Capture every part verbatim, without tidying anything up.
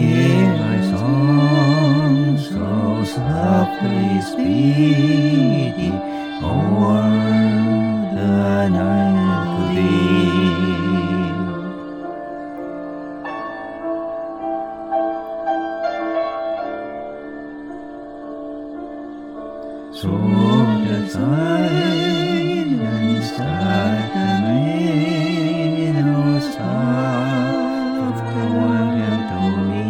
hear my song so softly speeding over the night to thee. Through the silence that the minnows start to welcome to me.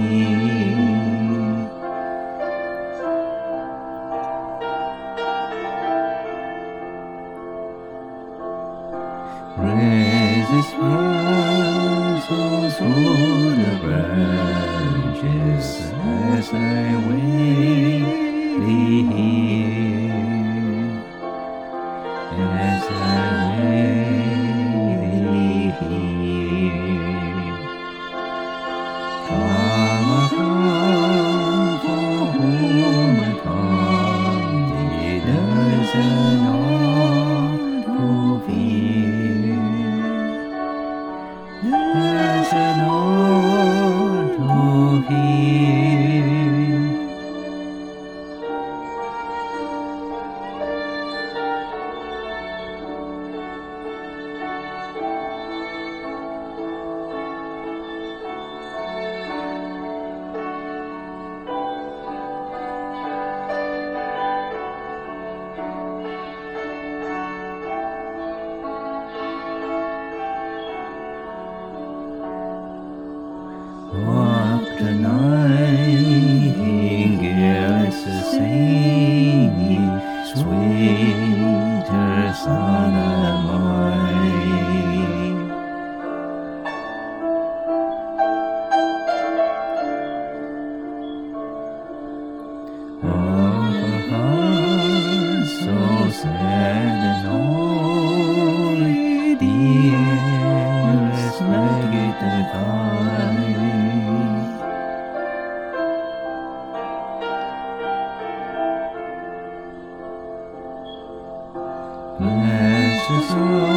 Raises rustle through the branches as I wait here. As I wait here, come, come, for whom I come, there's an ought to fear. There's an ought to fear. Walk the nightingales singing, sweeter son of mine. Oh, the heart so sad and lonely, dearest, make it divine. Bless the soul